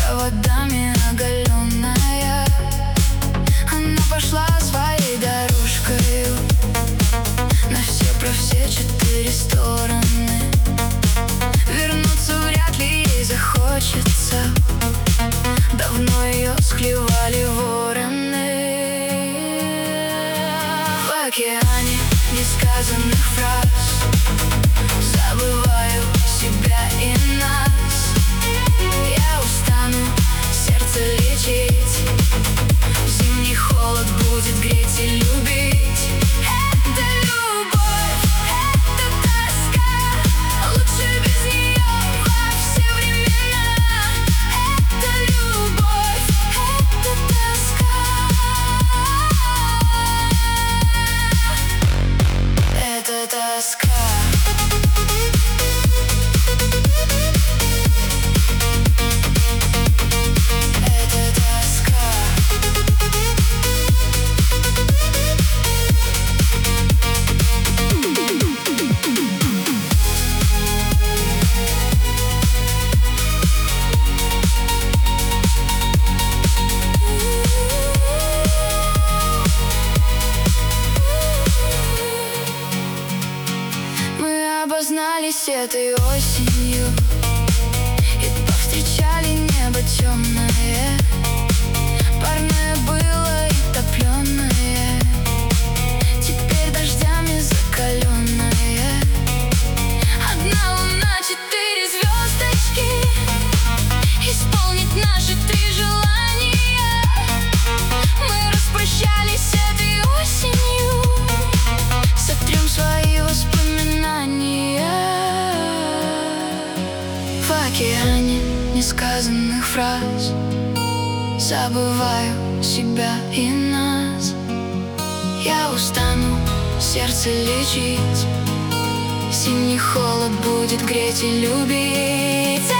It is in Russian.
проводами оголенная. Она пошла своей дорожкой на все про все 4 стороны. Вернуться вряд ли ей захочется. Давно ее склевали вороны. В океане несказанных фраз забываю себя и нас. Я устану сердце лечить, зимний холод будет греть и любить. Это любовь, это тоска, лучше без нее во все времена. Это любовь, это тоска, это тоска. Обознались этой осенью и повстречали небо темное. Парное было и топленое, теперь дождями закаленное. Одна луна, 4 звездочки, исполнить наши 3 желания. Мы распрощались с этой осенью, сотрем свои воспоминания. В океане несказанных фраз забываю себя и нас. Я устану сердце лечить, зимний холод будет греть и любить.